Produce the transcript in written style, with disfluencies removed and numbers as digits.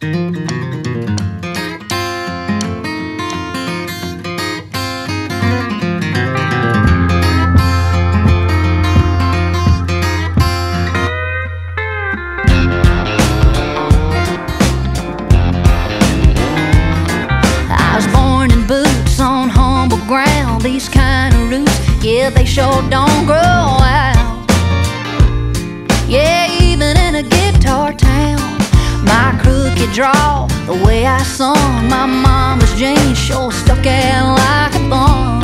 Ground, these kind of roots, yeah, they sure don't grow out. Yeah, even in a guitar town, my crooked draw, the way I sung, my mama's jeans sure stuck out like a thumb.